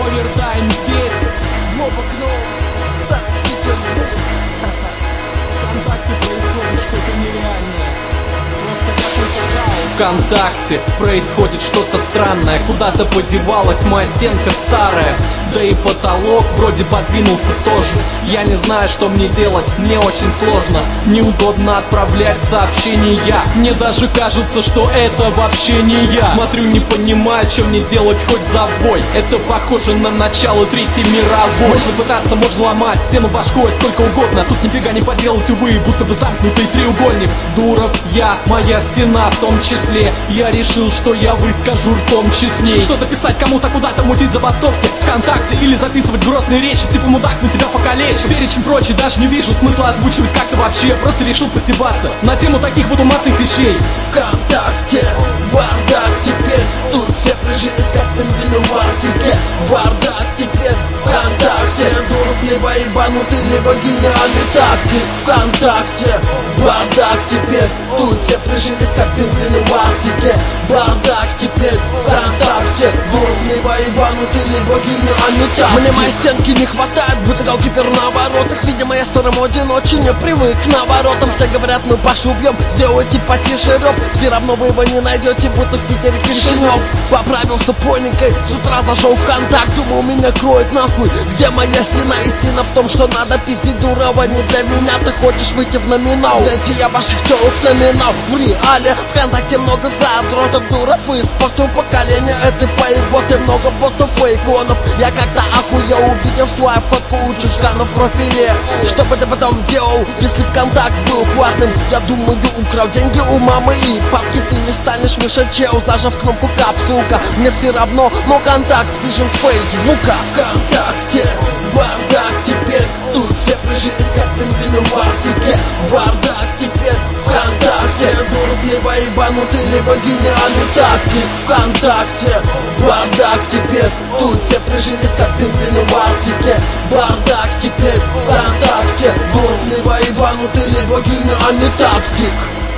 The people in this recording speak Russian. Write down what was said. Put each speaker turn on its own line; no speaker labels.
овертайм здесь.
Новокном, Санкт-Петербург.
ВКонтакте происходит что-то нереальное. Просто какой-то хаос. ВКонтакте происходит что-то странное. Куда-то подевалась моя стенка старая. Да и потолок вроде подвинулся тоже. Я не знаю, что мне делать, мне очень сложно. Неудобно отправлять сообщения. Мне даже кажется, что это вообще не я. Смотрю, не понимаю, что мне делать, хоть забой. Это похоже на начало Третьей мировой. Можно пытаться, можно ломать стену башкой сколько угодно. Тут нифига не поделать, увы, будто бы замкнутый треугольник. Дуров я, моя стена в том числе. Я решил, что я выскажу ртом честней. Что-то писать кому-то, куда-то мутить забастовки ВКонтакте или записывать грозные речи, типа мудак, мы тебя покалечим. Перечень прочий, даже не вижу смысла озвучивать как-то вообще. Просто решил посебаться на тему таких вот уматных вещей.
ВКонтакте, бардак теперь. Тут все прижились, как пингвины в Арктике. Бардак теперь, ВКонтакте. Дуров либо ебанутый, либо гениальный тактик. ВКонтакте, бардак теперь. Тут все прижились, как пингвины в Арктике. Бардак теперь, ВКонтакте. Дуров либо ебанутый, либо гениальный тактик. Мне моей стенки не хватает, будто галкипер на воротах. Видимо, я старому одиноче не привык к наворотам. Все говорят, мы Пашу убьем, сделайте потише рев. Все равно вы его не найдете, будто в Питере Кишинев. Поправился поленькой, с утра зашел в контакт. Думал, меня кроет нахуй. Где моя стена? Истина в том, что надо пиздить Дурова. Не для меня, ты хочешь выйти в номинал. Дайте я ваших телок номинал. В реале ВКонтакте много задротов, Дуров и спорту поколения. Это поеботы, много ботов и иконов. Я как-то охуел, увидел свою фотку у чушкана в профиле. Что бы ты потом делал, если ВКонтакт был платным? Я думаю, украл деньги у мамы и папки. Ты не станешь выше чел, зажав кнопку капсулка. Мне все равно, но контакт спишен с Фейсбука. ВКонтакте, бардак теперь. Тут все прижились, как пингвины в Арктике. Бардак теперь, ВКонтакте. Дуров либо ебанутый, либо гениальный тактик. ВКонтакте, бардак теперь. Тут все прижились, как пингвины в Арктике. Бардак теперь, ВКонтакте. Дуров либо ебанутый, либо гениальный тактик.